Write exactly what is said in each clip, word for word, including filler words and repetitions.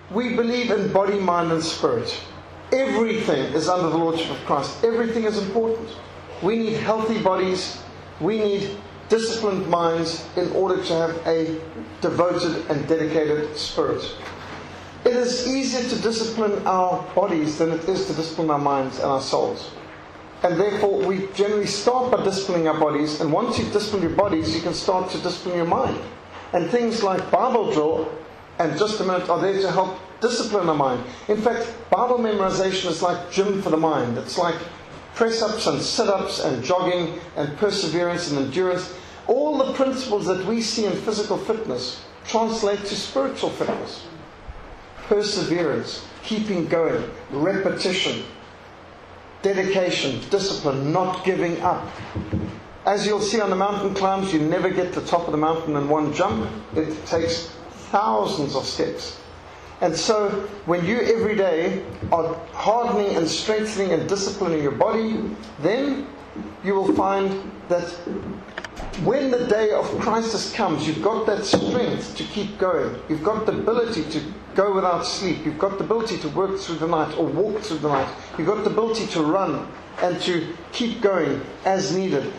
we believe in body, mind and spirit. Everything is under the Lordship of Christ. Everything is important. We need healthy bodies. We need disciplined minds in order to have a devoted and dedicated spirit. It is easier to discipline our bodies than it is to discipline our minds and our souls. And therefore, we generally start by disciplining our bodies. And once you've disciplined your bodies, you can start to discipline your mind. And things like Bible drill and Just a Minute are there to help discipline our mind. In fact, Bible memorization is like gym for the mind. It's like press-ups and sit-ups and jogging and perseverance and endurance. All the principles that we see in physical fitness translate to spiritual fitness. Perseverance, keeping going, repetition, dedication, discipline, not giving up. As you'll see on the mountain climbs, you never get to the top of the mountain in one jump. It takes thousands of steps. And so, when you every day are hardening and strengthening and disciplining your body, then you will find that when the day of crisis comes, you've got that strength to keep going. You've got the ability to go without sleep. You've got the ability to work through the night or walk through the night. You've got the ability to run and to keep going as needed.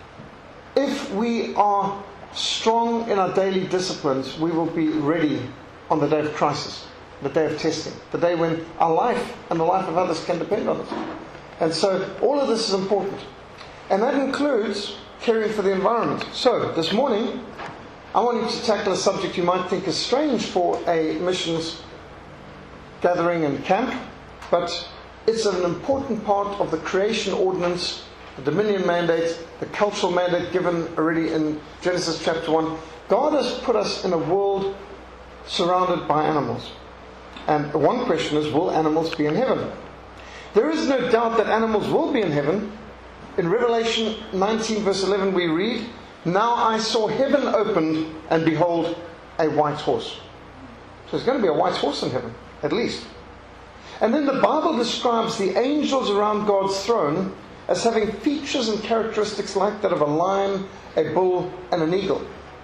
If we are strong in our daily disciplines, we will be ready on the day of crisis, the day of testing, the day when our life and the life of others can depend on it. And so all of this is important. And that includes caring for the environment. So this morning, I want you to tackle a subject you might think is strange for a missions gathering and camp, but it's an important part of the creation ordinance, the dominion mandate, the cultural mandate given already in Genesis chapter one. God has put us in a world surrounded by animals. And one question is, will animals be in heaven? There is no doubt that animals will be in heaven. In Revelation nineteen verse eleven we read, "Now I saw heaven opened, and behold, a white horse." So there's going to be a white horse in heaven, at least. And then the Bible describes the angels around God's throne as having features and characteristics like that of a lion, a bull, and an eagle.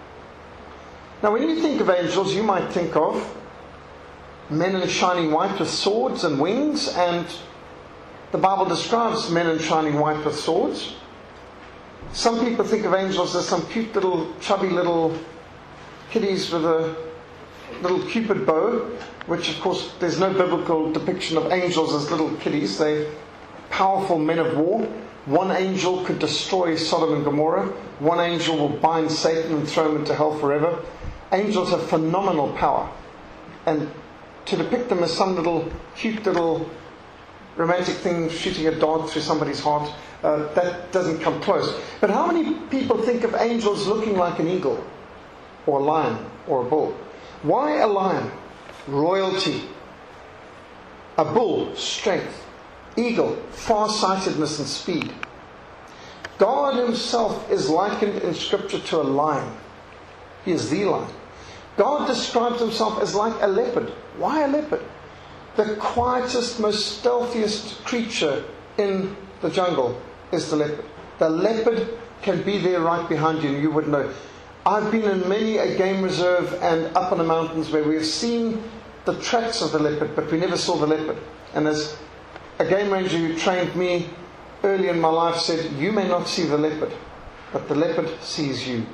Now when you think of angels, you might think of men in shining white with swords and wings, and the Bible describes men in shining white with swords. Some people think of angels as some cute little, chubby little kiddies with a little cupid bow, which of course there's no biblical depiction of angels as little kiddies. They're powerful men of war. One angel could destroy Sodom and Gomorrah. One angel will bind Satan and throw him into hell forever. Angels have phenomenal power. And to depict them as some little cute little romantic thing shooting a dart through somebody's heart, uh, that doesn't come close. But how many people think of angels looking like an eagle or a lion or a bull? Why a lion? Royalty. A bull, strength. Eagle, far-sightedness and speed. God himself is likened in Scripture to a lion. He is the lion. God describes himself as like a leopard. Why a leopard? The quietest, most stealthiest creature in the jungle is the leopard. The leopard can be there right behind you and you wouldn't know. I've been in many a game reserve and up in the mountains where we have seen the tracks of the leopard, but we never saw the leopard. And as a game ranger who trained me early in my life said, you may not see the leopard, but the leopard sees you.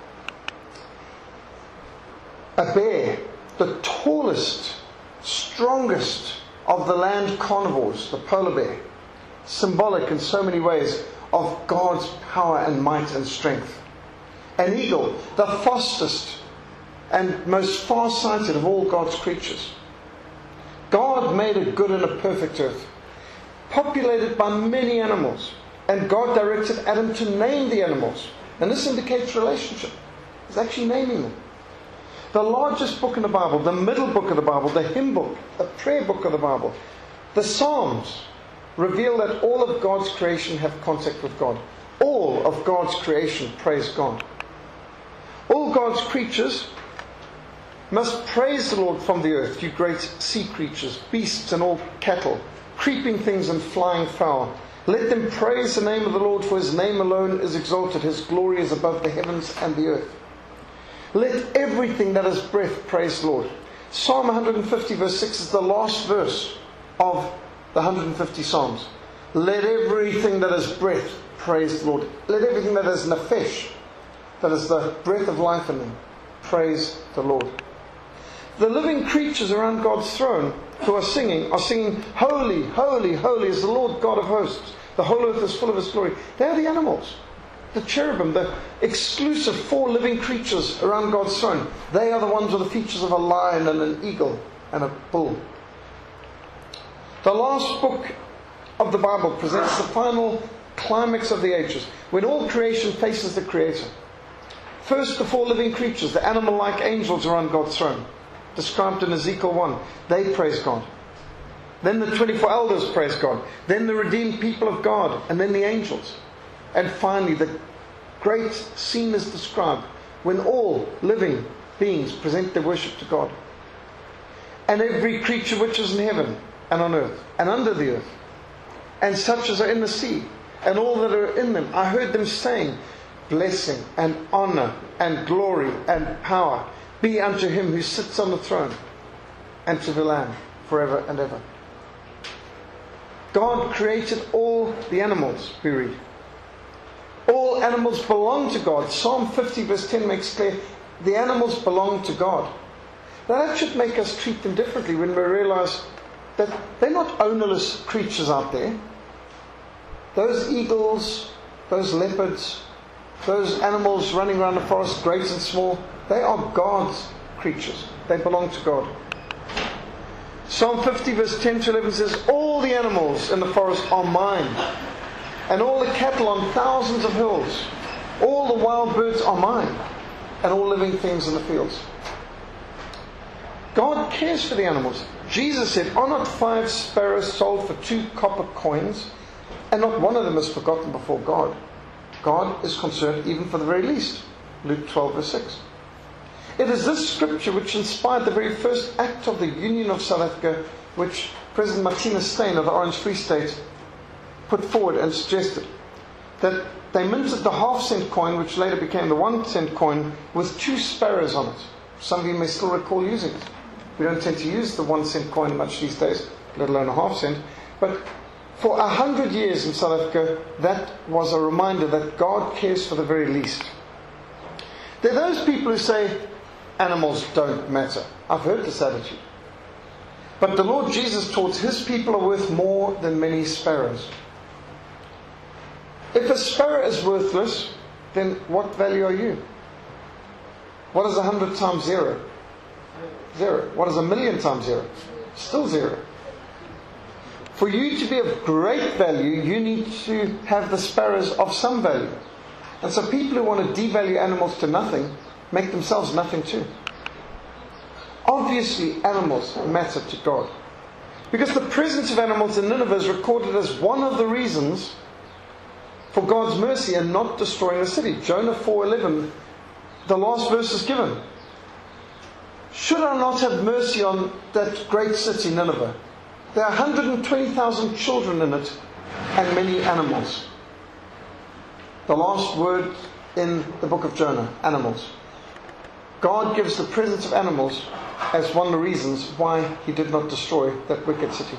A bear, the tallest, strongest of the land carnivores, the polar bear, symbolic in so many ways of God's power and might and strength. An eagle, the fastest and most far-sighted of all God's creatures. God made a good and a perfect earth, populated by many animals, and God directed Adam to name the animals. And this indicates relationship. He's actually naming them. The largest book in the Bible, the middle book of the Bible, the hymn book, the prayer book of the Bible, the Psalms reveal that all of God's creation have contact with God. All of God's creation praise God. All God's creatures must praise the Lord from the earth, you great sea creatures, beasts and all cattle, creeping things and flying fowl. Let them praise the name of the Lord, for his name alone is exalted. His glory is above the heavens and the earth. Let everything that has breath praise the Lord. Psalm one hundred fifty verse six is the last verse of the one hundred fifty Psalms. Let everything that has breath praise the Lord. Let everything that has nephesh, that is the breath of life in them, praise the Lord. The living creatures around God's throne who are singing, are singing, holy, holy, holy is the Lord God of hosts. The whole earth is full of His glory. They are the animals. The cherubim, the exclusive four living creatures around God's throne. They are the ones with the features of a lion and an eagle and a bull. The last book of the Bible presents the final climax of the ages, when all creation faces the Creator. First, the four living creatures, the animal-like angels around God's throne, described in Ezekiel one. They praise God. Then the twenty-four elders praise God. Then the redeemed people of God. And then the angels. And finally, the great scene is described when all living beings present their worship to God. And every creature which is in heaven and on earth and under the earth, and such as are in the sea, and all that are in them, I heard them saying, blessing and honor and glory and power be unto Him who sits on the throne and to the Lamb forever and ever. God created all the animals, we read. All animals belong to God. Psalm fifty verse ten makes clear the animals belong to God. Now that should make us treat them differently when we realize that they're not ownerless creatures out there. Those eagles, those leopards, those animals running around the forest, great and small, they are God's creatures. They belong to God. Psalm fifty verse ten to eleven says, all the animals in the forest are mine, and all the cattle on thousands of hills, all the wild birds are mine, and all living things in the fields. God cares for the animals. Jesus said, are not five sparrows sold for two copper coins, and not one of them is forgotten before God? God is concerned even for the very least. Luke twelve verse six. It is this scripture which inspired the very first act of the Union of South Africa, which President Martina Steyn of the Orange Free State put forward and suggested. That they minted the half cent coin, which later became the one cent coin, with two sparrows on it. Some of you may still recall using it. We don't tend to use the one cent coin much these days, let alone a half cent. But for a hundred years in South Africa, that was a reminder that God cares for the very least. There are those people who say, animals don't matter. I've heard this attitude. But the Lord Jesus taught His people are worth more than many sparrows. If a sparrow is worthless, then what value are you? What is a hundred times zero? Zero. What is a million times zero? Still zero. For you to be of great value, you need to have the sparrows of some value. And so people who want to devalue animals to nothing, make themselves nothing too. Obviously, animals matter to God. Because the presence of animals in Nineveh is recorded as one of the reasons for God's mercy and not destroying the city. Jonah four eleven, the last verse is given. Should I not have mercy on that great city, Nineveh? There are one hundred twenty thousand children in it and many animals. The last word in the book of Jonah, animals. God gives the presence of animals as one of the reasons why He did not destroy that wicked city.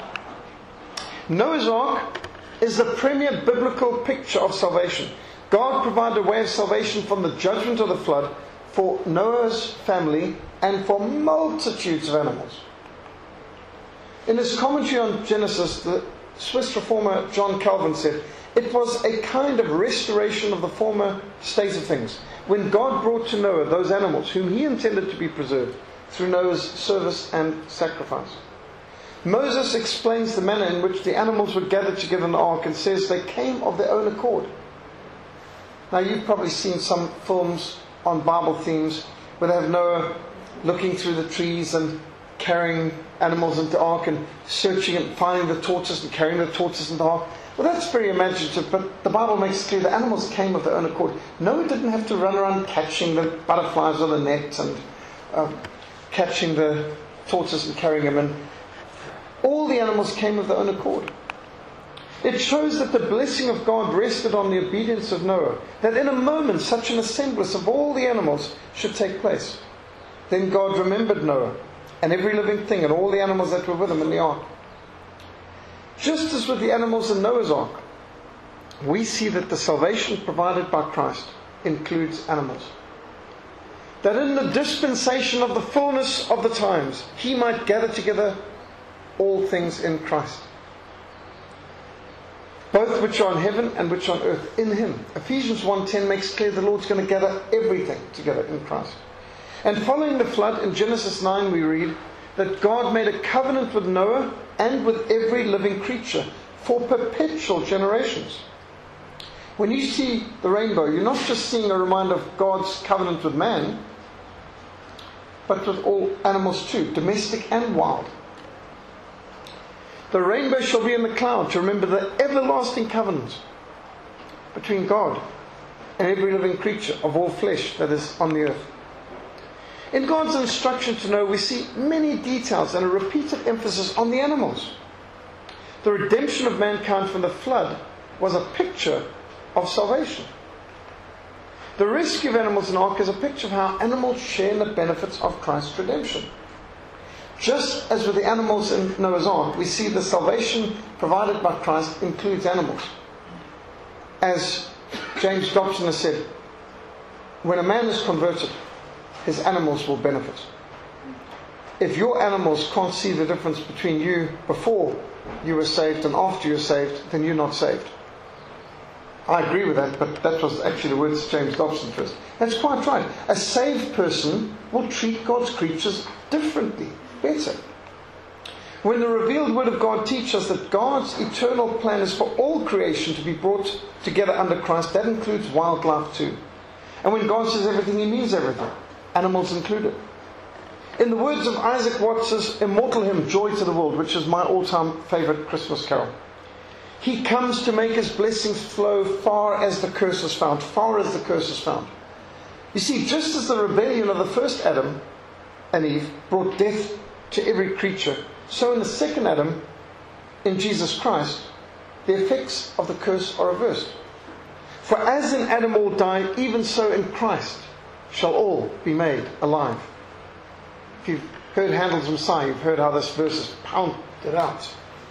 Noah's Ark is the premier biblical picture of salvation. God provided a way of salvation from the judgment of the flood for Noah's family and for multitudes of animals. In his commentary on Genesis, the Swiss reformer John Calvin said, it was a kind of restoration of the former state of things, when God brought to Noah those animals whom He intended to be preserved through Noah's service and sacrifice. Moses explains the manner in which the animals were gathered together in the ark and says they came of their own accord. Now you've probably seen some films on Bible themes where they have Noah looking through the trees and carrying animals into the ark and searching and finding the tortoise and carrying the tortoise into the ark. Well, that's very imaginative, but the Bible makes it clear the animals came of their own accord. Noah didn't have to run around catching the butterflies or the net and uh, catching the tortoise and carrying them in. All the animals came of their own accord. It shows that the blessing of God rested on the obedience of Noah, that in a moment such an assemblance of all the animals should take place. Then God remembered Noah and every living thing and all the animals that were with him in the ark. Just as with the animals in Noah's ark, we see that the salvation provided by Christ includes animals. That in the dispensation of the fullness of the times, He might gather together all things in Christ, both which are in heaven and which are on earth, in Him. Ephesians one ten makes clear the Lord's going to gather everything together in Christ. And following the flood, in Genesis nine we read that God made a covenant with Noah and with every living creature for perpetual generations. When you see the rainbow, you're not just seeing a reminder of God's covenant with man, but with all animals too, domestic and wild. The rainbow shall be in the cloud to remember the everlasting covenant between God and every living creature of all flesh that is on the earth. In God's instruction to Noah, we see many details and a repeated emphasis on the animals. The redemption of mankind from the flood was a picture of salvation. The rescue of animals in the ark is a picture of how animals share in the benefits of Christ's redemption. Just as with the animals in Noah's ark, we see the salvation provided by Christ includes animals. As James Dobson has said, when a man is converted, his animals will benefit. If your animals can't see the difference between you before you were saved and after you were saved, then you're not saved. I agree with that, but that was actually the words James Dobson first. That's quite right. A saved person will treat God's creatures differently, better. When the revealed Word of God teaches us that God's eternal plan is for all creation to be brought together under Christ, that includes wildlife too. And when God says everything, He means everything, animals included. In the words of Isaac Watts' immortal hymn, Joy to the World, which is my all-time favourite Christmas carol, He comes to make His blessings flow far as the curse is found. Far as the curse is found. You see, just as the rebellion of the first Adam and Eve brought death to every creature, so in the second Adam, in Jesus Christ, the effects of the curse are reversed. For as in Adam all died, even so in Christ shall all be made alive. If you've heard Handel's Messiah, you've heard how this verse is pounded out.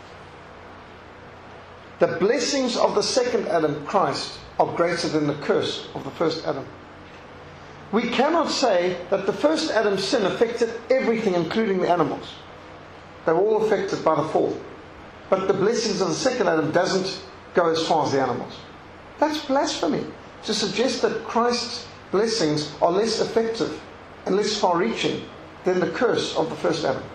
The blessings of the second Adam, Christ, are greater than the curse of the first Adam. We cannot say that the first Adam's sin affected everything, including the animals. They were all affected by the fall. But the blessings of the second Adam doesn't go as far as the animals. That's blasphemy to suggest that Christ's blessings are less effective and less far-reaching than the curse of the first Adam.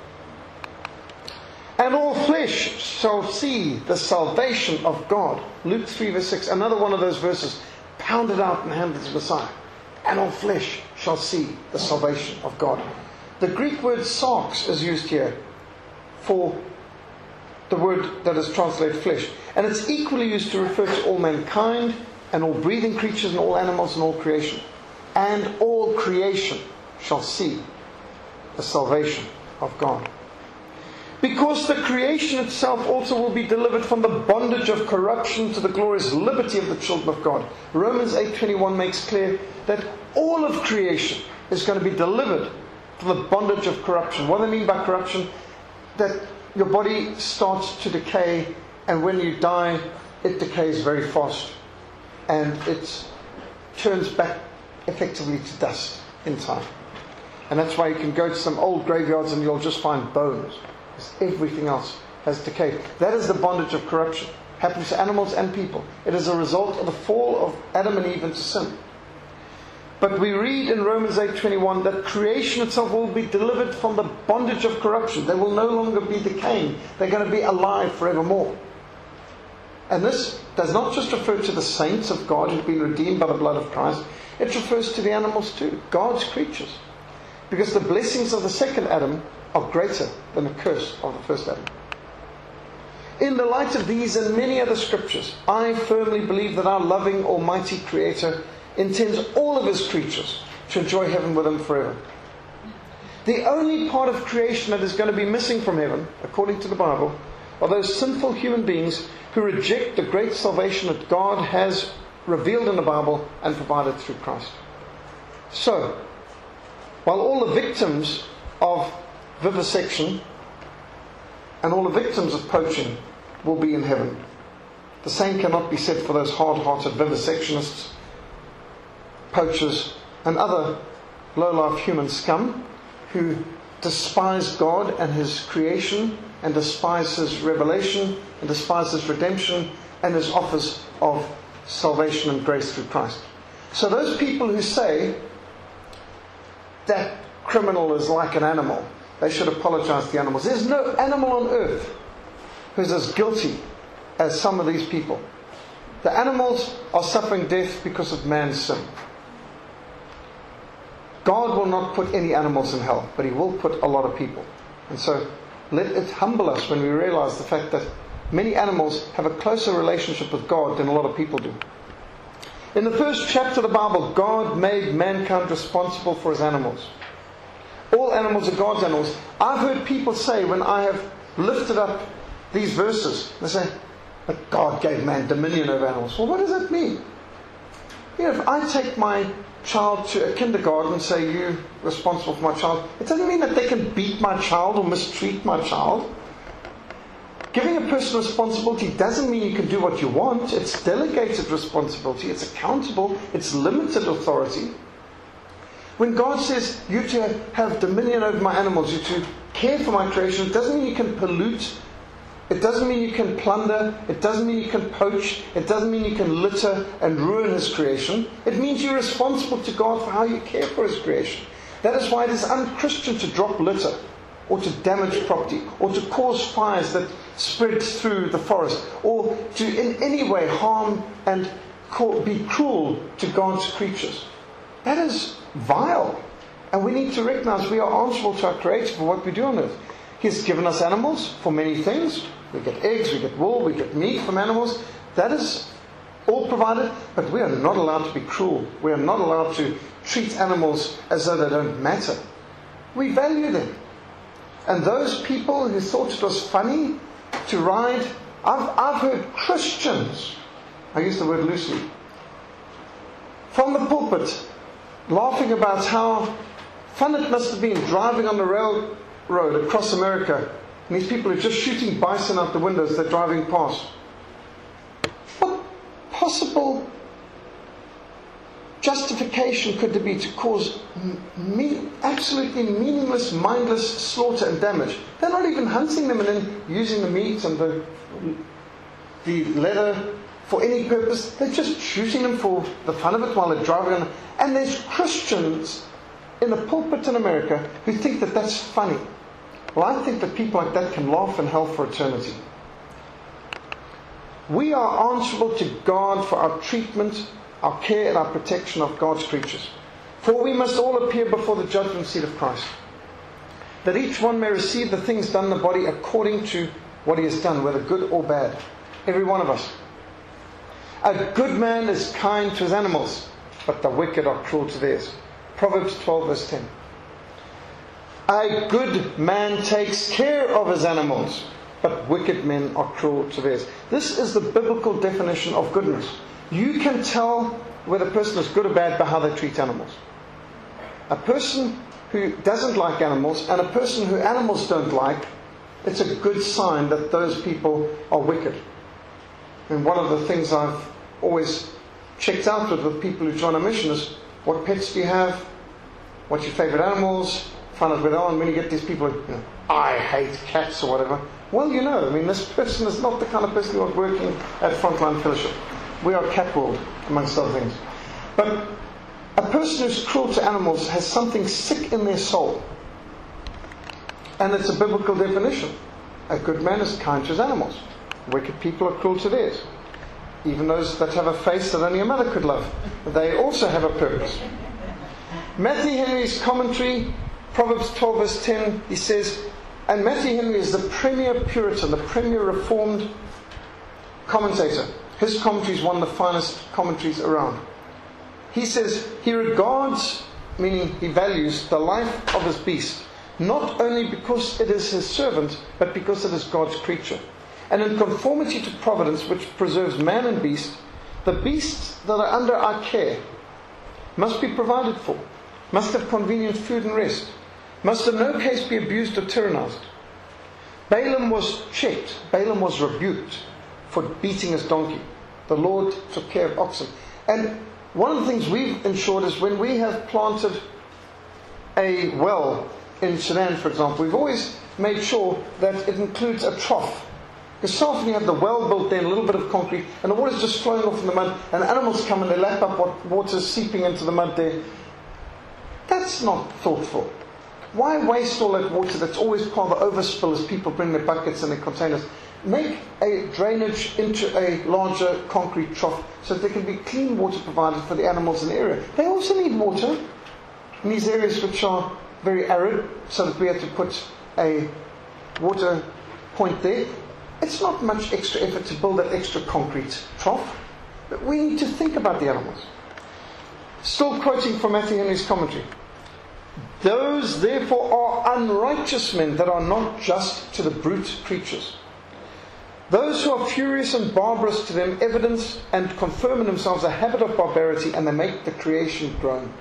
And all flesh shall see the salvation of God. Luke three verse six, another one of those verses pounded out in Handel's Messiah. And all flesh shall see the salvation of God. The Greek word sarx is used here for the word that is translated flesh. And it's equally used to refer to all mankind and all breathing creatures and all animals and all creation. And all creation shall see the salvation of God. Because the creation itself also will be delivered from the bondage of corruption to the glorious liberty of the children of God. Romans eight twenty-one makes clear that all of creation is going to be delivered from the bondage of corruption. What do I mean by corruption? That your body starts to decay, and when you die, it decays very fast. And it turns back effectively to dust in time. And that's why you can go to some old graveyards and you'll just find bones. Everything else has decayed. That is the bondage of corruption. It happens to animals and people. It is a result of the fall of Adam and Eve into sin. But we read in Romans eight twenty-one that creation itself will be delivered from the bondage of corruption. They will no longer be decaying. They're going to be alive forevermore. And this does not just refer to the saints of God who've been redeemed by the blood of Christ. It refers to the animals too, God's creatures. Because the blessings of the second Adam are greater than the curse of the first Adam. In the light of these and many other scriptures, I firmly believe that our loving, almighty Creator intends all of His creatures to enjoy heaven with Him forever. The only part of creation that is going to be missing from heaven, according to the Bible, are those sinful human beings who reject the great salvation that God has revealed in the Bible and provided through Christ. So, while all the victims of vivisection, and all the victims of poaching will be in heaven. The same cannot be said for those hard-hearted vivisectionists, poachers, and other low-life human scum who despise God and His creation, and despise His revelation, and despise His redemption, and His offers of salvation and grace through Christ. So those people who say that criminal is like an animal, they should apologize to the animals. There's no animal on earth who's as guilty as some of these people. The animals are suffering death because of man's sin. God will not put any animals in hell, but He will put a lot of people. And so let it humble us when we realize the fact that many animals have a closer relationship with God than a lot of people do. In the first chapter of the Bible, God made mankind responsible for his animals. All animals are God's animals. I've heard people say, when I have lifted up these verses, they say, but God gave man dominion over animals. Well, what does that mean? You know, if I take my child to a kindergarten and say, you're responsible for my child, it doesn't mean that they can beat my child or mistreat my child. Giving a person responsibility doesn't mean you can do what you want. It's delegated responsibility. It's accountable. It's limited authority. When God says you're to have dominion over my animals, you're to care for my creation, it doesn't mean you can pollute. It doesn't mean you can plunder. It doesn't mean you can poach. It doesn't mean you can litter and ruin His creation. It means you're responsible to God for how you care for His creation. That is why it is unchristian to drop litter, or to damage property, or to cause fires that spread through the forest, or to in any way harm and be cruel to God's creatures. That is vile. And we need to recognize we are answerable to our Creator for what we do on earth. He's given us animals for many things. We get eggs, we get wool, we get meat from animals. That is all provided, but we are not allowed to be cruel. We are not allowed to treat animals as though they don't matter. We value them. And those people who thought it was funny to ride, I've, I've heard Christians, I use the word loosely, from the pulpit, laughing about how fun it must have been driving on the railroad across America. And these people are just shooting bison out the windows they're driving past. What possible justification could there be to cause me- absolutely meaningless, mindless slaughter and damage? They're not even hunting them and then using the meat and the, the leather for any purpose. They're just shooting them for the fun of it while they're driving on. And there's Christians in the pulpit in America who think that that's funny. Well, I think that people like that can laugh in hell for eternity. We are answerable to God for our treatment, our care and our protection of God's creatures. For we must all appear before the judgment seat of Christ, that each one may receive the things done in the body according to what he has done, whether good or bad. Every one of us. A good man is kind to his animals, but the wicked are cruel to theirs. Proverbs twelve verse ten. A good man takes care of his animals, but wicked men are cruel to theirs. This is the biblical definition of goodness. You can tell whether a person is good or bad by how they treat animals. A person who doesn't like animals and a person who animals don't like, it's a good sign that those people are wicked. And one of the things I've always checked out with, with people who join a mission is, what pets do you have? What's your favourite animals? Find out where they are. And when you get these people who, you know, I hate cats or whatever, well, you know, I mean, this person is not the kind of person who is working at Frontline Fellowship. We are cat world, amongst other things. But a person who's cruel to animals has something sick in their soul. And it's a biblical definition. A good man is kind to his animals. Wicked people are cruel to theirs. Even those that have a face that only a mother could love, they also have a purpose. Matthew Henry's commentary, Proverbs twelve verse ten, he says, and Matthew Henry is the premier Puritan, the premier Reformed commentator. His commentary is one of the finest commentaries around. He says, he regards, meaning he values, the life of his beast, not only because it is his servant, but because it is God's creature. And in conformity to providence, which preserves man and beast, the beasts that are under our care must be provided for, must have convenient food and rest. must in no case be abused or tyrannized. Balaam was checked. Balaam was rebuked for beating his donkey. The Lord took care of oxen. And one of the things we've ensured is when we have planted a well in Sudan, for example, we've always made sure that it includes a trough. Because so often you have the well built there, a little bit of concrete, and the water's just flowing off in the mud, and animals come and they lap up what water's seeping into the mud there. That's not thoughtful. Why waste all that water that's always part of the overspill as people bring their buckets and their containers? Make a drainage into a larger concrete trough so that there can be clean water provided for the animals in the area. They also need water in these areas which are very arid, so that we have to put a water point there. It's not much extra effort to build that extra concrete trough, but we need to think about the animals. Still quoting from Matthew Henry's commentary. Those therefore are unrighteous men that are not just to the brute creatures. Those who are furious and barbarous to them evidence and confirm in themselves a habit of barbarity, and they make the creation groan.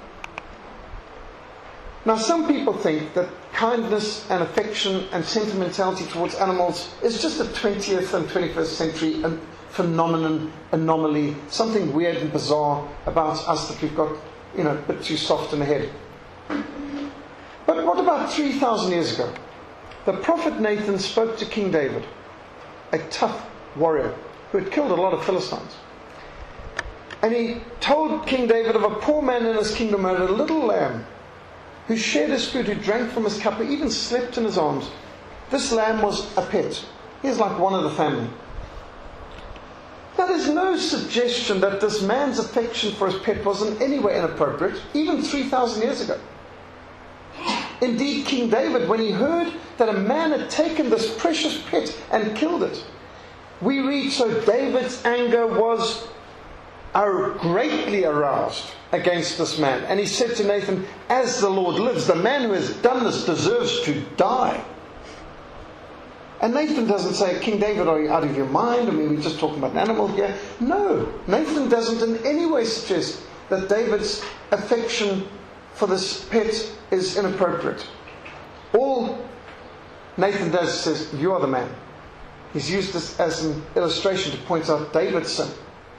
Now some people think that kindness and affection and sentimentality towards animals is just a twentieth and twenty-first century phenomenon, anomaly, something weird and bizarre about us that we've got, you know, a bit too soft in the head. But what about three thousand years ago? The prophet Nathan spoke to King David, a tough warrior who had killed a lot of Philistines. And he told King David of a poor man in his kingdom who had a little lamb, who shared his food, who drank from his cup, who even slept in his arms. This lamb was a pet. He was like one of the family. Now there's no suggestion that this man's affection for his pet was in any way inappropriate, even three thousand years ago. Indeed, King David, when he heard that a man had taken this precious pet and killed it, we read, so David's anger was greatly aroused against this man. And he said to Nathan, as the Lord lives, the man who has done this deserves to die. And Nathan doesn't say, King David, are you out of your mind? I mean, we're just talking about an animal here. No, Nathan doesn't in any way suggest that David's affection for this pet is inappropriate. All Nathan does is says, you are the man. He's used this as an illustration to point out David's sin.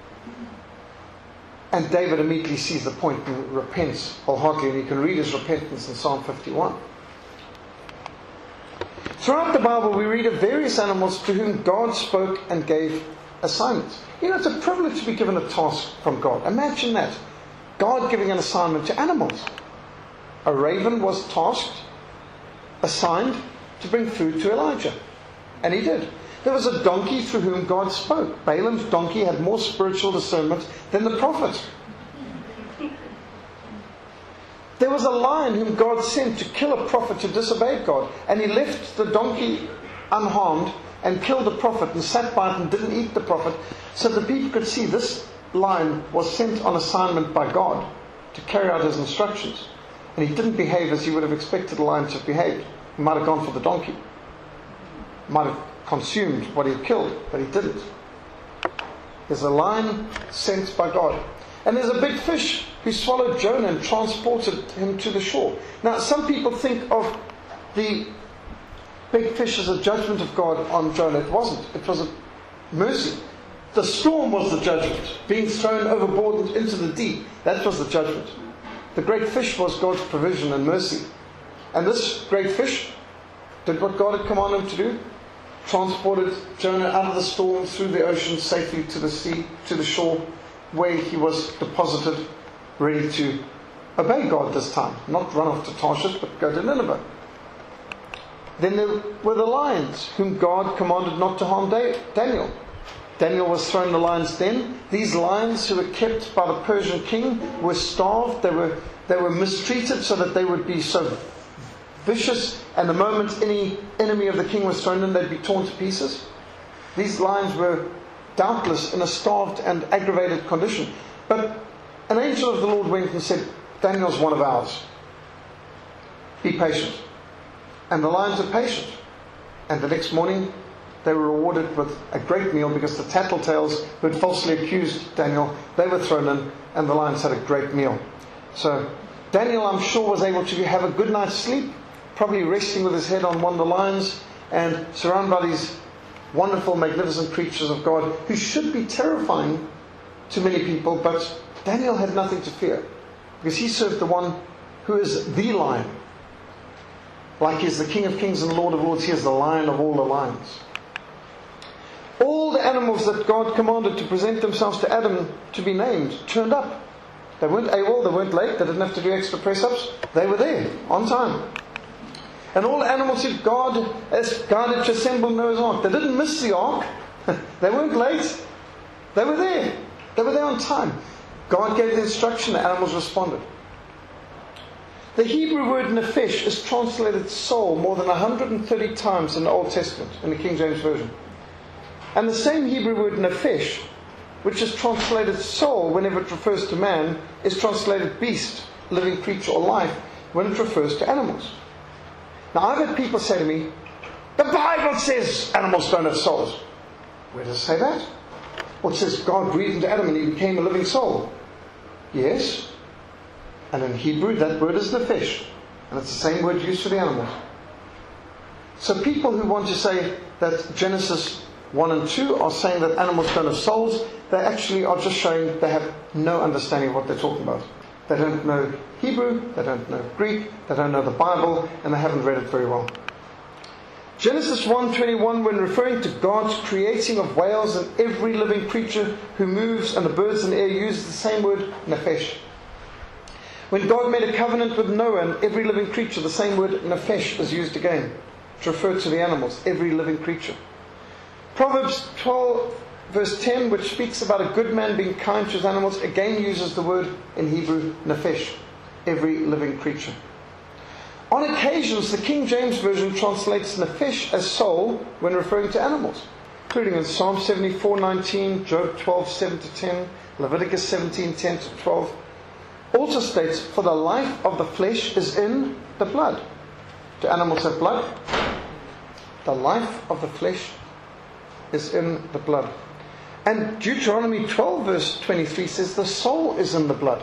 And David immediately sees the point and repents wholeheartedly. And you can read his repentance in Psalm fifty-one. Throughout the Bible, we read of various animals to whom God spoke and gave assignments. You know, it's a privilege to be given a task from God. Imagine that. God giving an assignment to animals. A raven was tasked, assigned to bring food to Elijah. And he did. There was a donkey through whom God spoke. Balaam's donkey had more spiritual discernment than the prophet. There was a lion whom God sent to kill a prophet who disobeyed God. And he left the donkey unharmed and killed the prophet and sat by it and didn't eat the prophet, so that people could see this lion was sent on assignment by God to carry out his instructions. And he didn't behave as you would have expected a lion to have behaved. He might have gone for the donkey. Might have consumed what he had killed, but he didn't. There's a lion sent by God. And there's a big fish who swallowed Jonah and transported him to the shore. Now, some people think of the big fish as a judgment of God on Jonah. It wasn't. It was a mercy. The storm was the judgment. Being thrown overboard and into the deep, that was the judgment. The great fish was God's provision and mercy. And this great fish did what God had commanded him to do. Transported Jonah out of the storm through the ocean safely to the sea, to the shore, where he was deposited, ready to obey God this time. Not run off to Tarshish, but go to Nineveh. Then there were the lions, whom God commanded not to harm Daniel. Daniel was thrown in the lion's den. These lions, who were kept by the Persian king, were starved. They were, they were mistreated so that they would be so vicious, and the moment any enemy of the king was thrown in, they'd be torn to pieces. These lions were doubtless in a starved and aggravated condition. But an angel of the Lord went and said, Daniel's one of ours. Be patient. And the lions were patient. And the next morning, they were rewarded with a great meal, because the tattletales who had falsely accused Daniel, they were thrown in, and the lions had a great meal. So Daniel, I'm sure, was able to have a good night's sleep, probably resting with his head on one of the lions, and surrounded by these wonderful, magnificent creatures of God, who should be terrifying to many people, but Daniel had nothing to fear, because he served the one who is the lion. Like he's the King of Kings and the Lord of Lords, he is the Lion of all the lions. All the animals that God commanded to present themselves to Adam to be named turned up. They weren't AWOL, they weren't late, they didn't have to do extra press-ups. They were there, on time. And all the animals who God has guided to assemble Noah's ark, they didn't miss the ark. They weren't late. They were there. They were there on time. God gave the instruction, the animals responded. The Hebrew word nephesh is translated soul more than one hundred thirty times in the Old Testament, in the King James Version. And the same Hebrew word nephesh, which is translated soul whenever it refers to man, is translated beast, living creature or life, when it refers to animals. Now I've had people say to me, the Bible says animals don't have souls. Where does it say that? Well, it says God breathed into Adam and he became a living soul. Yes. And in Hebrew that word is nephesh. And it's the same word used for the animals. So people who want to say that Genesis one and two are saying that animals don't have souls, they actually are just showing they have no understanding of what they're talking about. They don't know Hebrew, they don't know Greek, they don't know the Bible, and they haven't read it very well. Genesis one twenty-one, when referring to God's creating of whales and every living creature who moves and the birds in the air, uses the same word, nephesh. When God made a covenant with Noah and every living creature, the same word, nephesh, is used again to refer to the animals, every living creature. Proverbs twelve verse ten, which speaks about a good man being kind to his animals, again uses the word in Hebrew, nephesh, every living creature. On occasions, the King James Version translates nephesh as soul when referring to animals, including in Psalm seventy-four nineteen, Job twelve seven to ten, Leviticus seventeen ten to twelve. Also states, for the life of the flesh is in the blood. Do animals have blood? The life of the flesh is in the blood. And Deuteronomy twelve verse twenty-three says the soul is in the blood.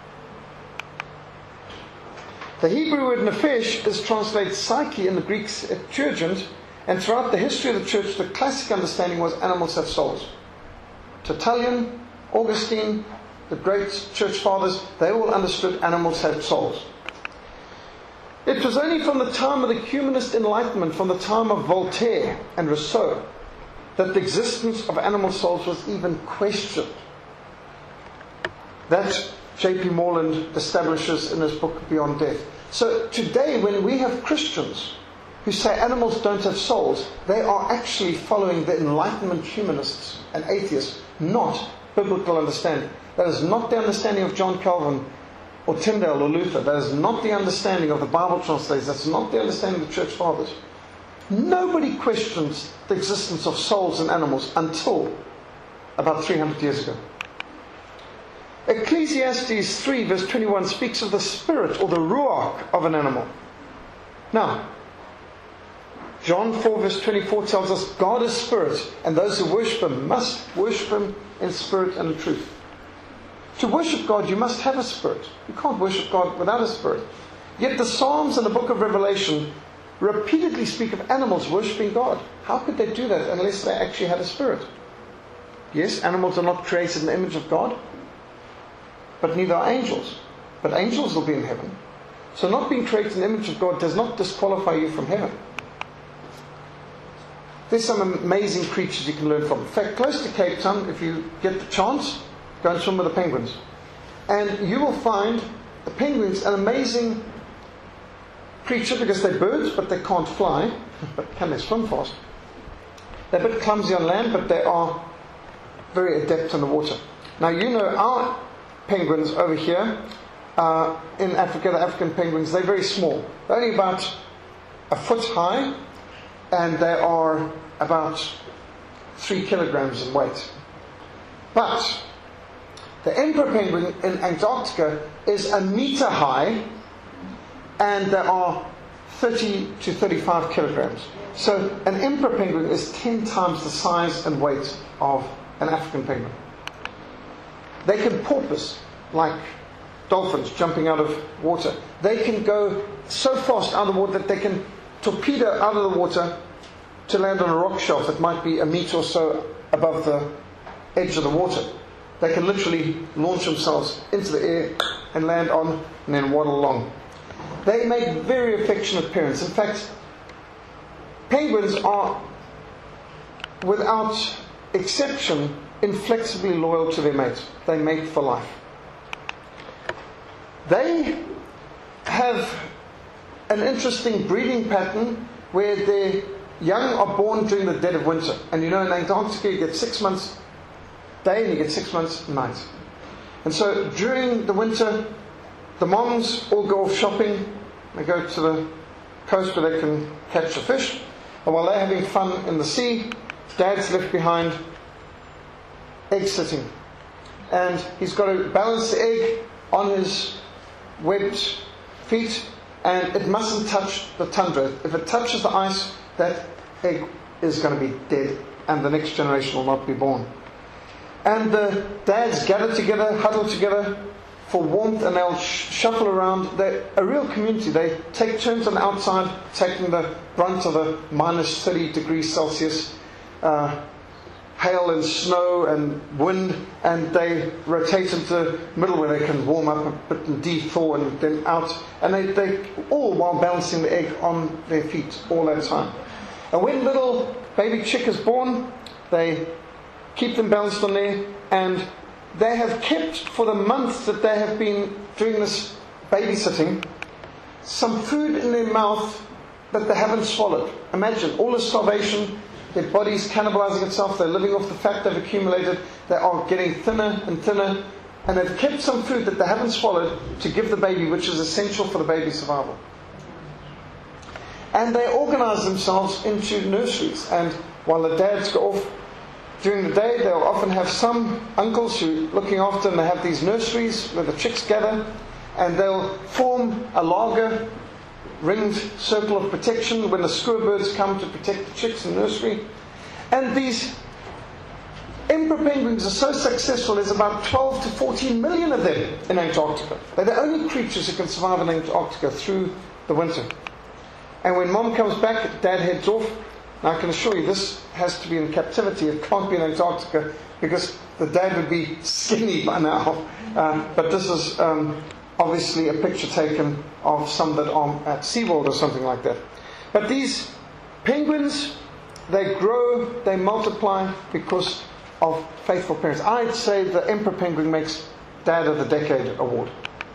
The Hebrew word nephesh is translated psyche in the Greek Septuagint, and throughout the history of the church the classic understanding was animals have souls. Tertullian, Augustine, the great church fathers, they all understood animals had souls. It was only from the time of the humanist enlightenment, from the time of Voltaire and Rousseau, that the existence of animal souls was even questioned. That J P Moreland establishes in his book Beyond Death. So today, when we have Christians who say animals don't have souls, they are actually following the Enlightenment humanists and atheists, not biblical understanding. That is not the understanding of John Calvin or Tyndale or Luther. That is not the understanding of the Bible translators. That's not the understanding of the church fathers. Nobody questions the existence of souls in animals until about three hundred years ago. Ecclesiastes three verse twenty-one speaks of the spirit or the ruach of an animal. Now, John four verse twenty-four tells us God is spirit, and those who worship Him must worship Him in spirit and in truth. To worship God, you must have a spirit. You can't worship God without a spirit. Yet the Psalms and the book of Revelation repeatedly speak of animals worshipping God. How could they do that unless they actually had a spirit? Yes, animals are not created in the image of God, but neither are angels. But angels will be in heaven. So not being created in the image of God does not disqualify you from heaven. There's some amazing creatures you can learn from. In fact, close to Cape Town, if you get the chance, go and swim with the penguins. And you will find the penguins an amazing creature, because they're birds, but they can't fly. But can they swim fast? They're a bit clumsy on land, but they are very adept in the water. Now, you know our penguins over here uh, in Africa, the African penguins, they're very small. They're only about a foot high, and they are about three kilograms in weight. But the emperor penguin in Antarctica is a meter high, and they are thirty to thirty-five kilograms. So an emperor penguin is ten times the size and weight of an African penguin. They can porpoise like dolphins jumping out of water. They can go so fast out of the water that they can torpedo out of the water to land on a rock shelf that might be a meter or so above the edge of the water. They can literally launch themselves into the air and land on and then waddle along. They make very affectionate parents. In fact, penguins are, without exception, inflexibly loyal to their mate. They mate for life. They have an interesting breeding pattern where their young are born during the dead of winter. And you know, in Antarctica you get six months day and you get six months night. And so during the winter, the moms all go off shopping. They go to the coast where they can catch the fish. And while they're having fun in the sea, Dad's left behind, egg sitting. And he's got to balance the egg on his webbed feet, and it mustn't touch the tundra. If it touches the ice, that egg is going to be dead, and the next generation will not be born. And the dads gather together, huddle together for warmth, and they'll sh- shuffle around. They're a real community. They take turns on the outside, taking the brunt of the minus thirty degrees Celsius uh, hail and snow and wind, and they rotate into the middle where they can warm up a bit and de-thaw and then out. And they, they all while balancing the egg on their feet all that time. And when little baby chick is born, they keep them balanced on there, and they have kept, for the month that they have been doing this babysitting, some food in their mouth that they haven't swallowed. Imagine, all the starvation, their body's cannibalizing itself, they're living off the fat they've accumulated, they are getting thinner and thinner, and they've kept some food that they haven't swallowed to give the baby, which is essential for the baby's survival. And they organize themselves into nurseries, and while the dads go off during the day, they'll often have some uncles who are looking after them. They have these nurseries where the chicks gather, and they'll form a laager, ringed circle of protection when the skua birds come to protect the chicks in the nursery. And these emperor penguins are so successful, there's about twelve to fourteen million of them in Antarctica. They're the only creatures who can survive in Antarctica through the winter. And when mom comes back, dad heads off. Now I can assure you, this has to be in captivity. It can't be in Antarctica, because the dad would be skinny by now. Um, but this is um, obviously a picture taken of some that are at SeaWorld or something like that. But these penguins, they grow, they multiply because of faithful parents. I'd say the emperor penguin makes Dad of the Decade award.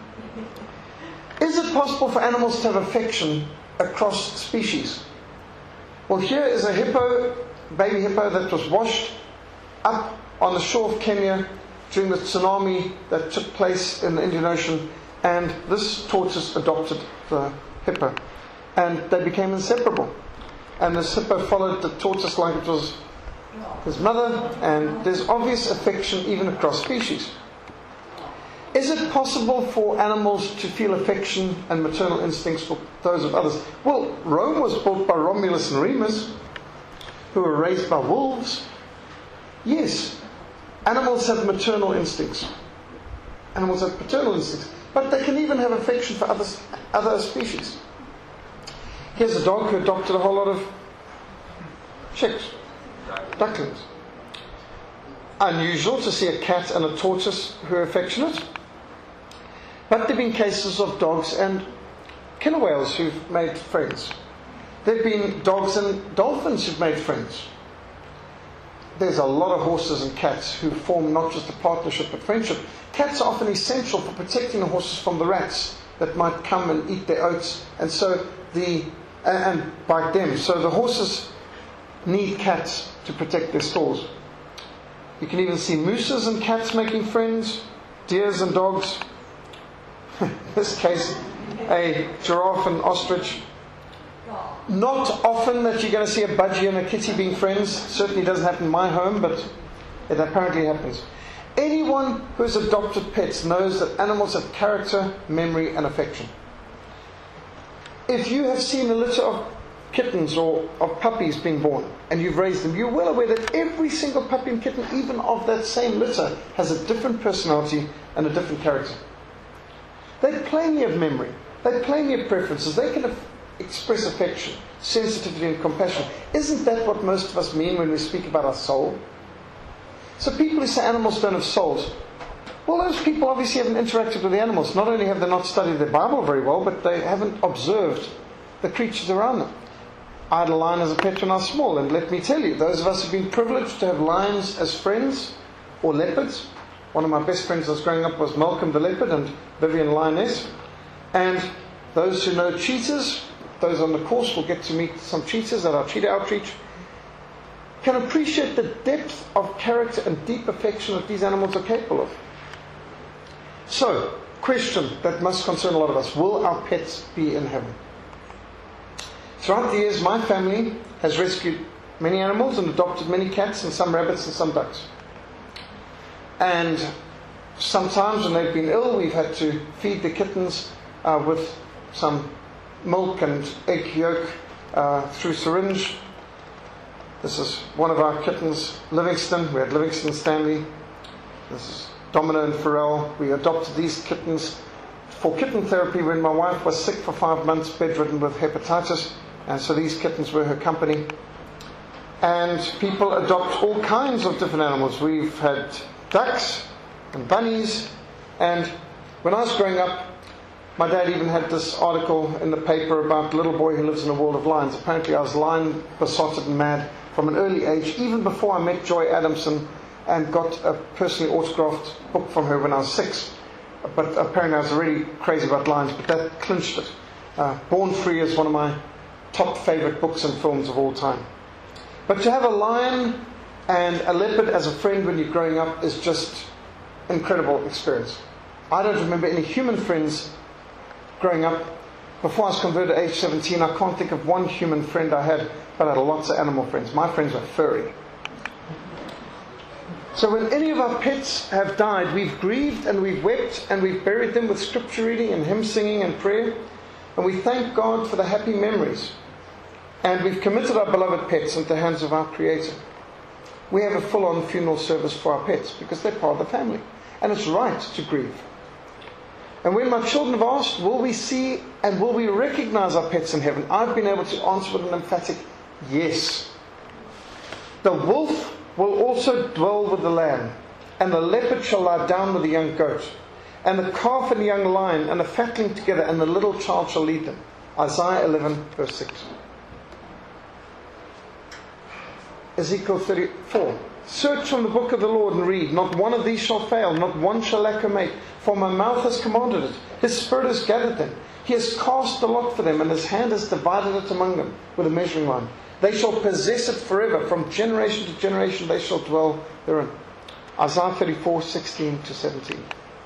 Is it possible for animals to have affection across species? Well, here is a hippo, baby hippo, that was washed up on the shore of Kenya during the tsunami that took place in the Indian Ocean, and this tortoise adopted the hippo, and they became inseparable. And this hippo followed the tortoise like it was his mother, and there's obvious affection even across species. Is it possible for animals to feel affection and maternal instincts for those of others? Well, Rome was built by Romulus and Remus, who were raised by wolves. Yes, animals have maternal instincts. Animals have paternal instincts. But they can even have affection for others, other species. Here's a dog who adopted a whole lot of chicks, ducklings. Unusual to see a cat and a tortoise who are affectionate. But there have been cases of dogs and killer whales who've made friends. There have been dogs and dolphins who've made friends. There's a lot of horses and cats who form not just a partnership but friendship. Cats are often essential for protecting the horses from the rats that might come and eat their oats, and so the and, and bite them. So the horses need cats to protect their stalls. You can even see mooses and cats making friends, deers and dogs. In this case, a giraffe and ostrich. Not often that you're going to see a budgie and a kitty being friends. Certainly doesn't happen in my home, but it apparently happens. Anyone who has adopted pets knows that animals have character, memory, and affection. If you have seen a litter of kittens or of puppies being born, and you've raised them, you're well aware that every single puppy and kitten, even of that same litter, has a different personality and a different character. They plainly have memory. They plainly have preferences. They can express affection, sensitivity and compassion. Isn't that what most of us mean when we speak about our soul? So people who say animals don't have souls, well, those people obviously haven't interacted with the animals. Not only have they not studied their Bible very well, but they haven't observed the creatures around them. I had a lion as a pet when I was small, and let me tell you, those of us who've been privileged to have lions as friends, or leopards. One of my best friends as I was growing up was Malcolm the leopard and Vivian lioness. And those who know cheetahs, those on the course will get to meet some cheetahs at our cheetah outreach, can appreciate the depth of character and deep affection that these animals are capable of. So, question that must concern a lot of us: will our pets be in heaven? Throughout the years, my family has rescued many animals and adopted many cats and some rabbits and some ducks. And sometimes when they've been ill, we've had to feed the kittens uh, with some milk and egg yolk uh, through syringe. This is one of our kittens, Livingston. We had Livingston Stanley. This is Domino and Pharrell. We adopted these kittens for kitten therapy when my wife was sick for five months, bedridden with hepatitis. And so these kittens were her company. And people adopt all kinds of different animals. We've had ducks and bunnies. And when I was growing up, my dad even had this article in the paper about a little boy who lives in a world of lions. Apparently I was lion besotted and mad from an early age, even before I met Joy Adamson and got a personally autographed book from her when I was six. But apparently I was already crazy about lions, but that clinched it. Uh, Born Free is one of my top favourite books and films of all time. But to have a lion and a leopard as a friend when you're growing up is just an incredible experience. I don't remember any human friends growing up. Before I was converted at age seventeen, I can't think of one human friend I had, but I had lots of animal friends. My friends were furry. So when any of our pets have died, we've grieved and we've wept and we've buried them with scripture reading and hymn singing and prayer. And we thank God for the happy memories. And we've committed our beloved pets into the hands of our Creator. We have a full-on funeral service for our pets because they're part of the family. And it's right to grieve. And when my children have asked, will we see and will we recognize our pets in heaven? I've been able to answer with an emphatic yes. The wolf will also dwell with the lamb, and the leopard shall lie down with the young goat, and the calf and the young lion and the fatling together, and the little child shall lead them. Isaiah eleven verse six. Ezekiel thirty-four. Search from the book of the Lord and read. Not one of these shall fail, not one shall lack a mate. For my mouth has commanded it. His spirit has gathered them. He has cast the lot for them, and his hand has divided it among them with a measuring line. They shall possess it forever. From generation to generation they shall dwell therein. Isaiah thirty-four, sixteen to seventeen.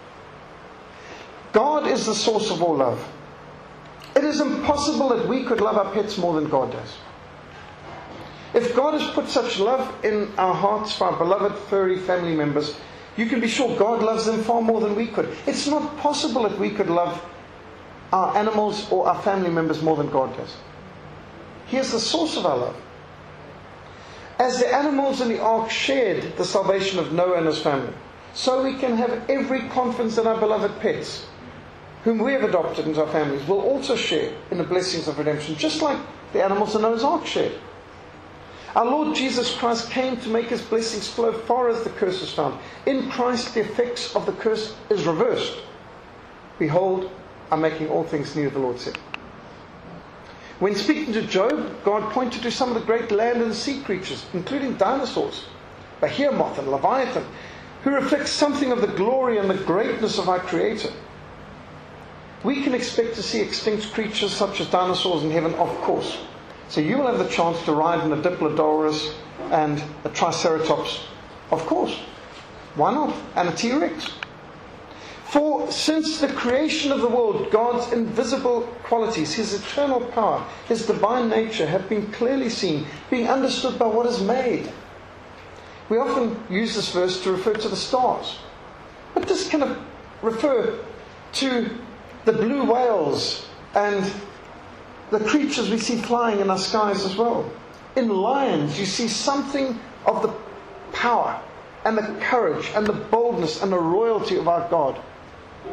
God is the source of all love. It is impossible that we could love our pets more than God does. If God has put such love in our hearts for our beloved furry family members, you can be sure God loves them far more than we could. It's not possible that we could love our animals or our family members more than God does. He is the source of our love. As the animals in the ark shared the salvation of Noah and his family, so we can have every confidence that our beloved pets, whom we have adopted into our families, will also share in the blessings of redemption, just like the animals in Noah's ark shared. Our Lord Jesus Christ came to make His blessings flow far as the curse is found. In Christ the effects of the curse is reversed. Behold, I'm making all things new, the Lord said. When speaking to Job, God pointed to some of the great land and sea creatures, including dinosaurs, Behemoth and Leviathan, who reflect something of the glory and the greatness of our Creator. We can expect to see extinct creatures such as dinosaurs in heaven, of course. So you will have the chance to ride in a Diplodorus and a Triceratops, of course. Why not? And a T-Rex. For since the creation of the world, God's invisible qualities, His eternal power, His divine nature have been clearly seen, being understood by what is made. We often use this verse to refer to the stars. But this can refer to the blue whales and the creatures we see flying in our skies as well. In lions, you see something of the power and the courage and the boldness and the royalty of our God.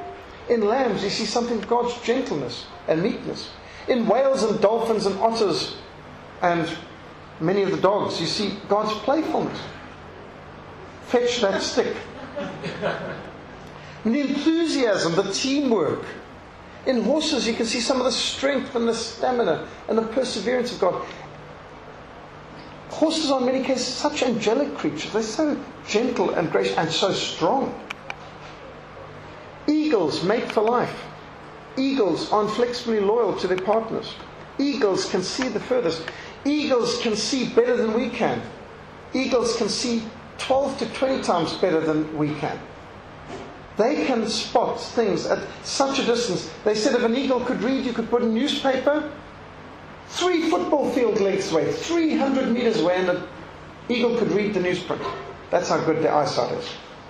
In lambs, you see something of God's gentleness and meekness. In whales and dolphins and otters and many of the dogs, you see God's playfulness. Fetch that stick. And the enthusiasm, the teamwork. In horses, you can see some of the strength and the stamina and the perseverance of God. Horses are in many cases such angelic creatures. They're so gentle and gracious and so strong. Eagles mate for life. Eagles are inflexibly loyal to their partners. Eagles can see the furthest. Eagles can see better than we can. Eagles can see twelve to twenty times better than we can. They can spot things at such a distance. They said if an eagle could read, you could put a newspaper three football field lengths away, three hundred meters away, and the eagle could read the newsprint. That's how good their eyesight is.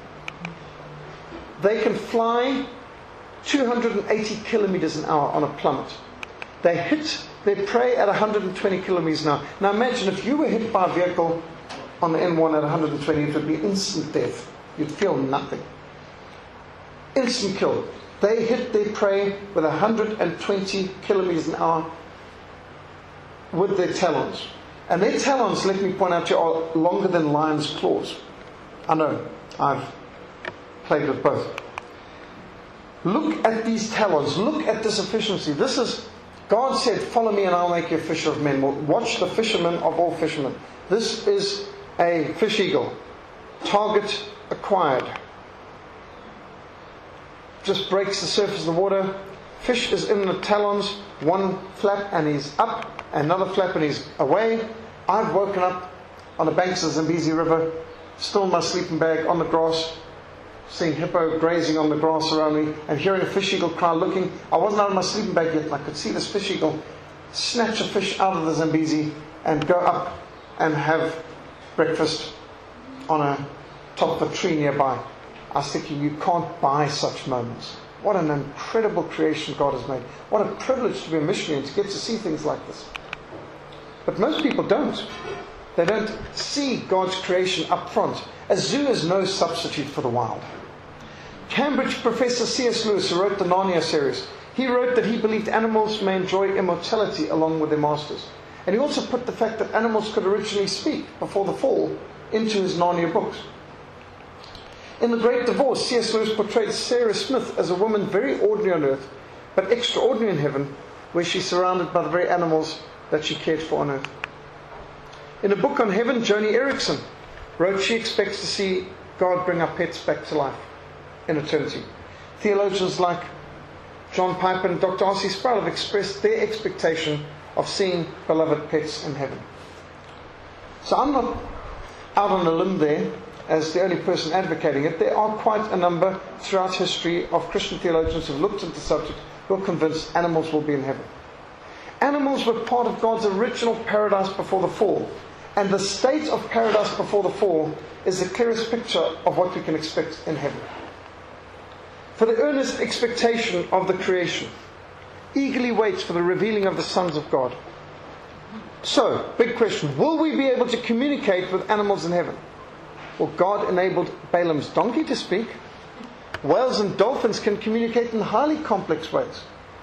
They can fly two hundred eighty kilometers an hour on a plummet. They hit their prey at one hundred twenty kilometers an hour. Now imagine if you were hit by a vehicle on the N one at one hundred twenty, it would be instant death. You'd feel nothing. Instant kill. They hit their prey with one hundred twenty kilometers an hour with their talons. And their talons, let me point out to you, are longer than lions' claws. I know, I've played with both. Look at these talons. Look at this efficiency. This is, God said, follow me and I'll make you a fisher of men. Well, watch the fisherman of all fishermen. This is a fish eagle. Target acquired. Just breaks the surface of the water. Fish is in the talons. One flap and he's up. Another flap and he's away. I've woken up on the banks of the Zambezi River, still in my sleeping bag on the grass, seeing hippo grazing on the grass around me, and hearing a fish eagle cry, looking. I wasn't out of my sleeping bag yet, and I could see this fish eagle snatch a fish out of the Zambezi and go up and have breakfast on a top of a tree nearby. I was thinking, you can't buy such moments. What an incredible creation God has made. What a privilege to be a missionary and to get to see things like this. But most people don't. They don't see God's creation up front. A zoo is no substitute for the wild. Cambridge professor C S Lewis, who wrote the Narnia series, he wrote that he believed animals may enjoy immortality along with their masters. And he also put the fact that animals could originally speak before the fall into his Narnia books. In The Great Divorce, C S Lewis portrayed Sarah Smith as a woman very ordinary on earth, but extraordinary in heaven, where she's surrounded by the very animals that she cared for on earth. In a book on heaven, Joni Erickson wrote she expects to see God bring our pets back to life in eternity. Theologians like John Piper and Doctor R C Sproul have expressed their expectation of seeing beloved pets in heaven. So I'm not out on a limb there as the only person advocating it. There are quite a number throughout history of Christian theologians who have looked at the subject who are convinced animals will be in heaven. Animals were part of God's original paradise before the fall. And the state of paradise before the fall is the clearest picture of what we can expect in heaven. For the earnest expectation of the creation eagerly waits for the revealing of the sons of God. So, big question, will we be able to communicate with animals in heaven? Well, God enabled Balaam's donkey to speak. Whales and dolphins can communicate in highly complex ways.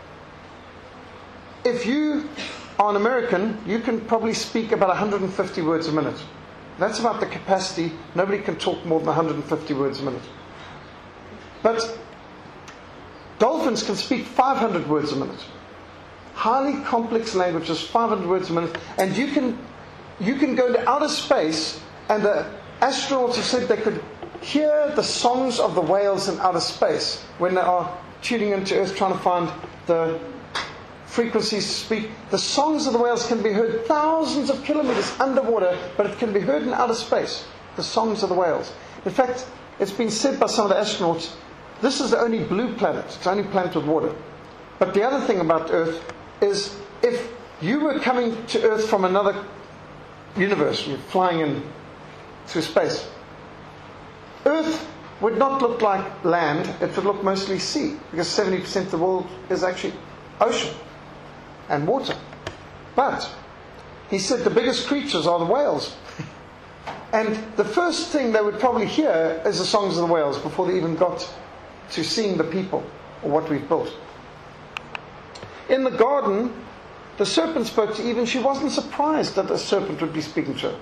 If you are an American, you can probably speak about one hundred fifty words a minute. That's about the capacity. Nobody can talk more than one hundred fifty words a minute. But dolphins can speak five hundred words a minute. Highly complex languages, five hundred words a minute. And you can, you can go into outer space, and the astronauts have said they could hear the songs of the whales in outer space when they are tuning into Earth trying to find the frequencies to speak. The songs of the whales can be heard thousands of kilometers underwater, but it can be heard in outer space. The songs of the whales. In fact, it's been said by some of the astronauts, this is the only blue planet. It's the only planet with water. But the other thing about Earth is if you were coming to Earth from another universe, you're flying in through space, Earth would not look like land. It would look mostly sea, because seventy percent of the world is actually ocean and water. But he said the biggest creatures are the whales. And the first thing they would probably hear is the songs of the whales before they even got to seeing the people. or what we've built. In the garden, the serpent spoke to Eve, and she wasn't surprised that the serpent would be speaking to her.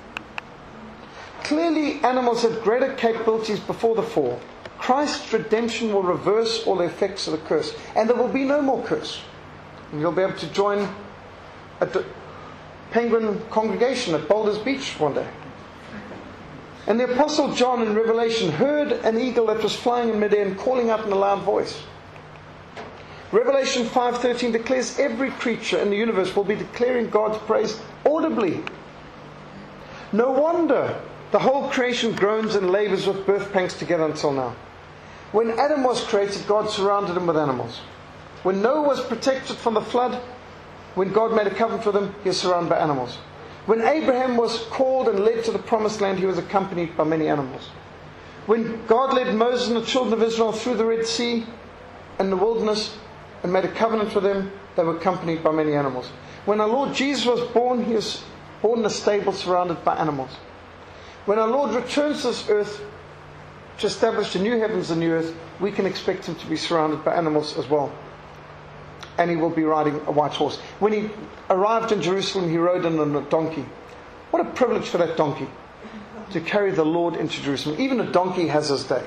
Clearly, animals had greater capabilities before the fall. Christ's redemption will reverse all the effects of the curse, and there will be no more curse. And you'll be able to join a penguin congregation at Boulders Beach one day. And the Apostle John in Revelation heard an eagle that was flying in midair and calling out in a loud voice. Revelation five thirteen declares every creature in the universe will be declaring God's praise audibly. No wonder the whole creation groans and labours with birth pangs together until now. When Adam was created, God surrounded him with animals. When Noah was protected from the flood, when God made a covenant with him, he was surrounded by animals. When Abraham was called and led to the promised land, he was accompanied by many animals. When God led Moses and the children of Israel through the Red Sea and the wilderness and made a covenant with them, they were accompanied by many animals. When our Lord Jesus was born, he was born in a stable surrounded by animals. When our Lord returns to this earth to establish the new heavens and new earth, we can expect him to be surrounded by animals as well. And he will be riding a white horse. When he arrived in Jerusalem, he rode in on a donkey. What a privilege for that donkey to carry the Lord into Jerusalem. Even a donkey has his day.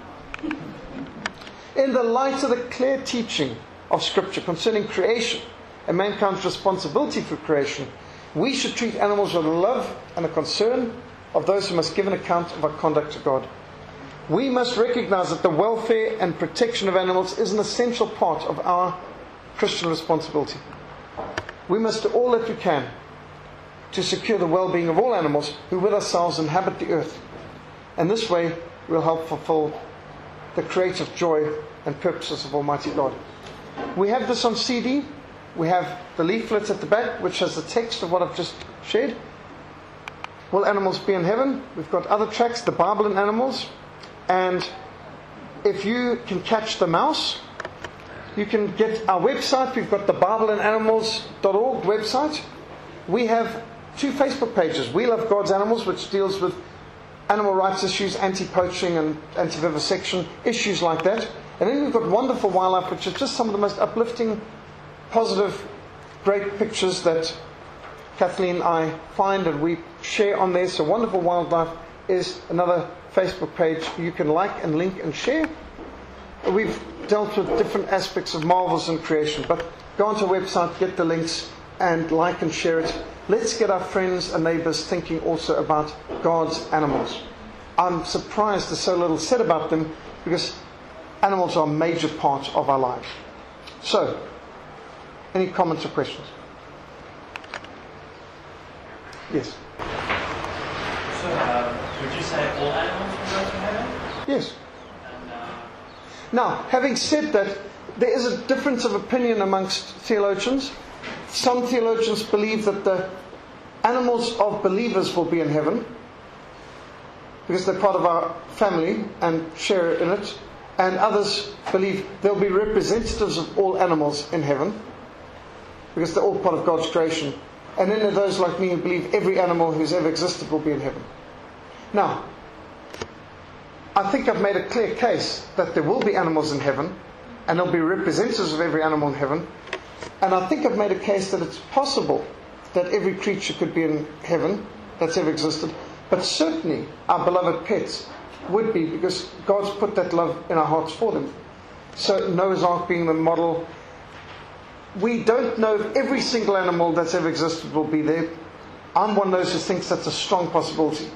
In the light of the clear teaching of Scripture concerning creation and mankind's responsibility for creation, we should treat animals with love and a concern of those who must give an account of our conduct to God. We must recognize that the welfare and protection of animals is an essential part of our Christian responsibility. We must do all that we can to secure the well-being of all animals who with ourselves inhabit the earth. And this way we'll help fulfill the creative joy and purposes of Almighty God. We have this on C D. We have the leaflet at the back which has the text of what I've just shared. Will Animals Be in Heaven? We've got other tracks, The Bible and Animals. And if you can catch the mouse, you can get our website. We've got the Bible and Animals dot org website. We have two Facebook pages. We Love God's Animals, which deals with animal rights issues, anti-poaching and anti-vivisection, issues like that. And then we've got Wonderful Wildlife, which is just some of the most uplifting, positive, great pictures that Kathleen and I find and we share on there. So Wonderful Wildlife is another Facebook page you can like and link and share. We've dealt with different aspects of marvels in creation, but go onto our website, get the links, and like and share it. Let's get our friends and neighbours thinking also about God's animals. I'm surprised there's so little said about them because animals are a major part of our lives. So, any comments or questions? Yes? So, uh, would you say all animals will go to heaven? Yes. And, uh, Now, having said that, there is a difference of opinion amongst theologians. Some theologians believe that the animals of believers will be in heaven because they're part of our family and share in it. And others believe there'll be representatives of all animals in heaven because they're all part of God's creation. And then there are those like me who believe every animal who's ever existed will be in heaven. Now, I think I've made a clear case that there will be animals in heaven and there'll be representatives of every animal in heaven. And I think I've made a case that it's possible that every creature could be in heaven that's ever existed. But certainly our beloved pets would be, because God's put that love in our hearts for them. So Noah's Ark being the model. We don't know if every single animal that's ever existed will be there. I'm one of those who thinks that's a strong possibility.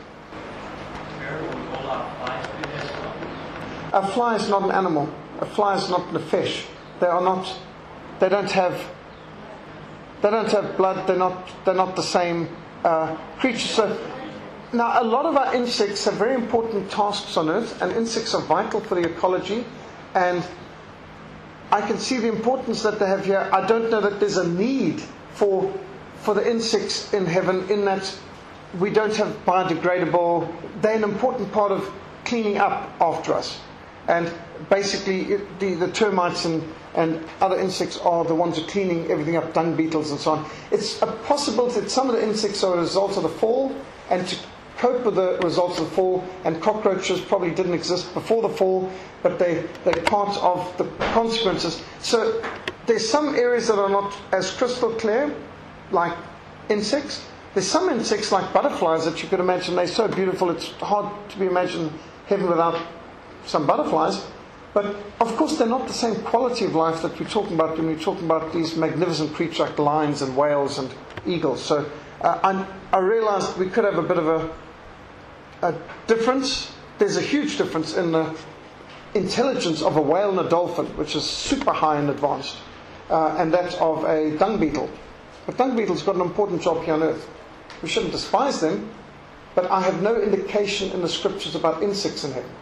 A fly is not an animal. A fly is not a fish. They are not. They don't have. They don't have blood. They're not. They're not the same uh, creature. So now, a lot of our insects have very important tasks on Earth, and insects are vital for the ecology. And I can see the importance that they have here. I don't know that there's a need for for the insects in heaven, in that we don't have biodegradable. They're an important part of cleaning up after us. And basically, it, the, the termites and, and other insects are the ones who are cleaning everything up, dung beetles and so on. It's a possibility that some of the insects are a result of the fall, and to cope with the results of the fall, and cockroaches probably didn't exist before the fall, but they, they're part of the consequences. So there's some areas that are not as crystal clear, like insects. There's some insects like butterflies that you could imagine, they're so beautiful, it's hard to be imagined heaven without some butterflies. But of course they're not the same quality of life that we're talking about when we're talking about these magnificent creatures like lions and whales and eagles. So uh, I, I realized we could have a bit of a, a difference. There's a huge difference in the intelligence of a whale and a dolphin, which is super high and advanced, uh, and that of a dung beetle. But dung beetles got an important job here on earth. We shouldn't despise them, but I have no indication in the scriptures about insects in heaven.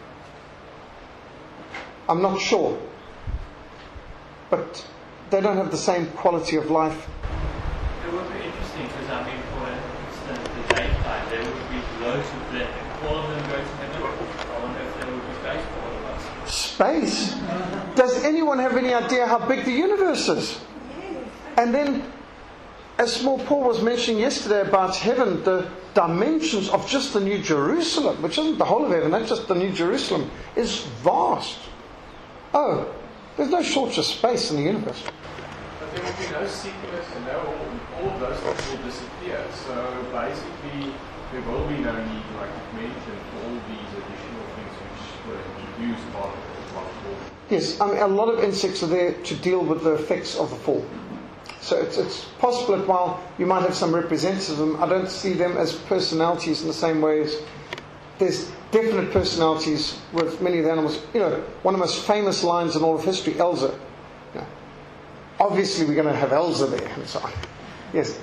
I'm not sure. But they don't have the same quality of life. It would be interesting because, I mean, for instance, the daytime, there would be loads of them. All of them go to heaven. I wonder if there would be space for all of us. Space? Does anyone have any idea how big the universe is? And then, as Small Paul was mentioning yesterday about heaven, the dimensions of just the New Jerusalem, which isn't the whole of heaven, that's just the New Jerusalem, is vast. Oh, there's no shortage of space in the universe. But there will be no sickness and no, all, all of those things will disappear. So basically, there will be no need, like you mentioned, for all these additional things which were introduced by the fall. Yes, I mean, a lot of insects are there to deal with the effects of the fall. So it's, it's possible that while you might have some representativism, I don't see them as personalities in the same way as there's definite personalities with many of the animals. You know, one of the most famous lines in all of history, Elsa. You know, obviously we're going to have Elsa there and so on. Yes?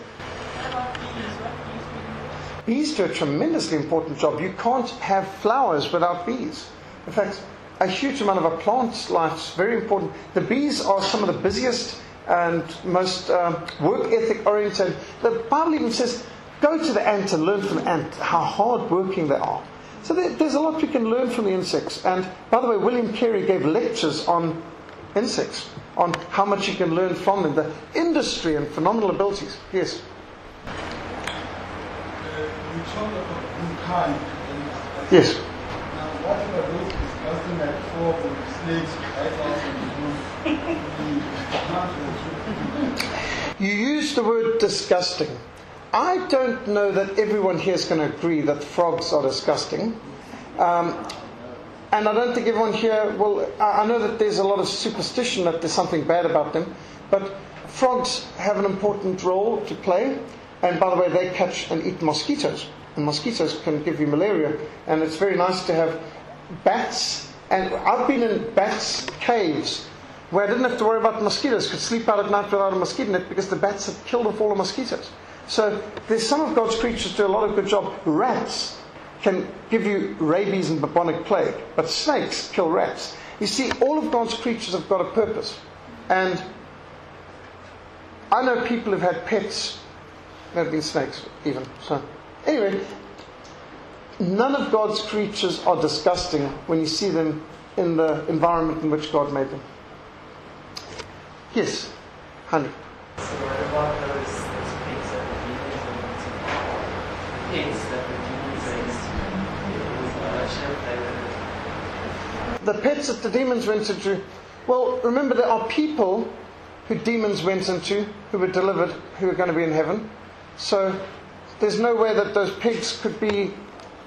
Bees do a tremendously important job. You can't have flowers without bees. In fact, a huge amount of a plant's life is very important. The bees are some of the busiest and most um, work ethic oriented. The Bible even says, go to the ant and learn from the ant how hard working they are. So there, there's a lot we can learn from the insects. And by the way, William Carey gave lectures on insects, on how much you can learn from them, the industry and phenomenal abilities. Yes? Uh, we talk about mankind. Yes. Now, what about those discussing that for snakes, You use the word disgusting. I don't know that everyone here is going to agree that frogs are disgusting. Um, and I don't think everyone here, well, I know that there's a lot of superstition that there's something bad about them. But frogs have an important role to play. And by the way, they catch and eat mosquitoes. And mosquitoes can give you malaria. And it's very nice to have bats. And I've been in bats' caves where I didn't have to worry about mosquitoes. Could sleep out at night without a mosquito net because the bats had killed off all the mosquitoes. So there's some of God's creatures do a lot of good job. Rats can give you rabies and bubonic plague, but snakes kill rats. You see, all of God's creatures have got a purpose. And I know people who've had pets that have been snakes even. So anyway, none of God's creatures are disgusting when you see them in the environment in which God made them. Yes, honey. So what about those, those pigs that the demons went to? Pigs that the demons raised with uh, The pets that the demons went into. Well, remember there are people who demons went into, who were delivered, who are going to be in heaven. So there's no way that those pigs could be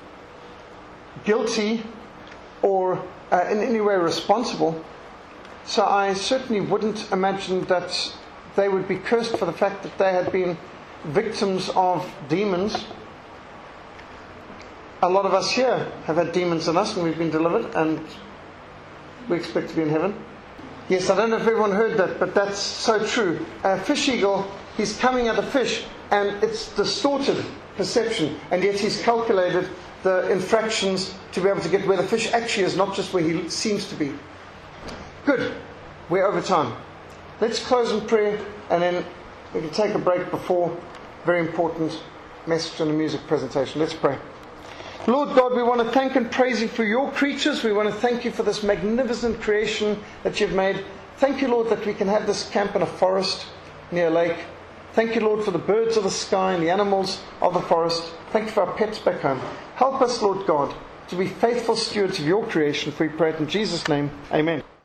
guilty or uh, in any way responsible. So I certainly wouldn't imagine that they would be cursed for the fact that they had been victims of demons. A lot of us here have had demons in us and we've been delivered and we expect to be in heaven. Yes, I don't know if everyone heard that, but that's so true. A fish eagle, he's coming at a fish and it's distorted perception, and yet he's calculated the infractions to be able to get where the fish actually is, not just where he seems to be. Good. We're over time. Let's close in prayer and then we can take a break before very important message and a music presentation. Let's pray. Lord God, we want to thank and praise you for your creatures. We want to thank you for this magnificent creation that you've made. Thank you, Lord, that we can have this camp in a forest near a lake. Thank you, Lord, for the birds of the sky and the animals of the forest. Thank you for our pets back home. Help us, Lord God, to be faithful stewards of your creation, for we pray it in Jesus' name. Amen.